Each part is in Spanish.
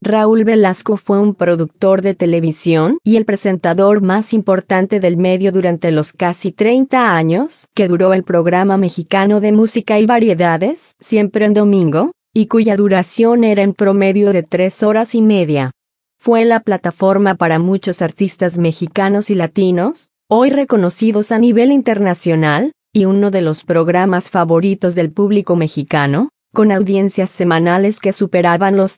Raúl Velasco fue un productor de televisión y el presentador más importante del medio durante los casi 30 años que duró el programa mexicano de música y variedades, siempre en domingo, y cuya duración era en promedio de 3 horas y media. Fue la plataforma para muchos artistas mexicanos y latinos, hoy reconocidos a nivel internacional, y uno de los programas favoritos del público mexicano, con audiencias semanales que superaban los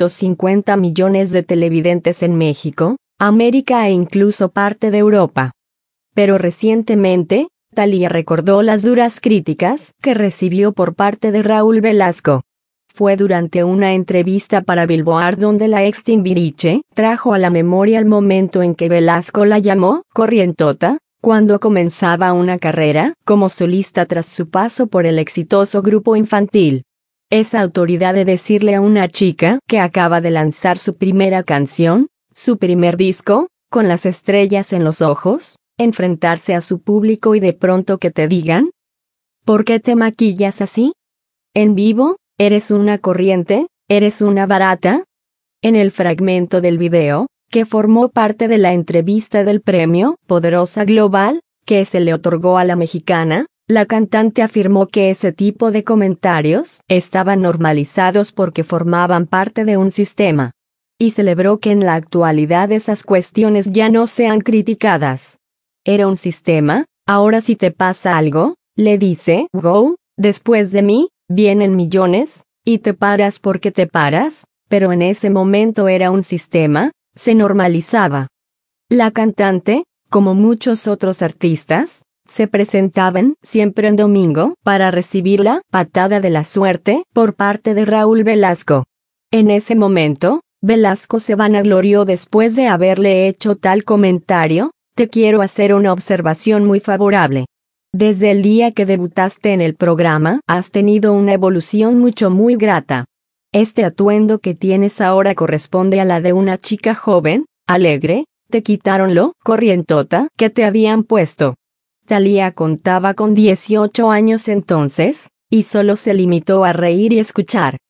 350 millones de televidentes en México, América e incluso parte de Europa. Pero recientemente, Thalía recordó las duras críticas que recibió por parte de Raúl Velasco. Fue durante una entrevista para Billboard donde la ex Timbiriche trajo a la memoria el momento en que Velasco la llamó corrientota, cuando comenzaba una carrera como solista tras su paso por el exitoso grupo infantil. Esa autoridad de decirle a una chica que acaba de lanzar su primera canción, su primer disco, con las estrellas en los ojos, enfrentarse a su público y de pronto que te digan: ¿por qué te maquillas así? ¿En vivo? ¿Eres una corriente? ¿Eres una barata? En el fragmento del video, que formó parte de la entrevista del premio Poderosa Global, que se le otorgó a la mexicana, la cantante afirmó que ese tipo de comentarios estaban normalizados porque formaban parte de un sistema. Y celebró que en la actualidad esas cuestiones ya no sean criticadas. Era un sistema, ahora si te pasa algo, le dice, go, después de mí, vienen millones, y te paras porque te paras, pero en ese momento era un sistema, se normalizaba. La cantante, como muchos otros artistas, se presentaban siempre en domingo para recibir la patada de la suerte por parte de Raúl Velasco. En ese momento, Velasco se vanaglorió después de haberle hecho tal comentario: te quiero hacer una observación muy favorable. Desde el día que debutaste en el programa, has tenido una evolución muy grata. Este atuendo que tienes ahora corresponde a la de una chica joven, alegre, te quitaron lo corrientota que te habían puesto. Thalía contaba con 18 años entonces, y solo se limitó a reír y escuchar.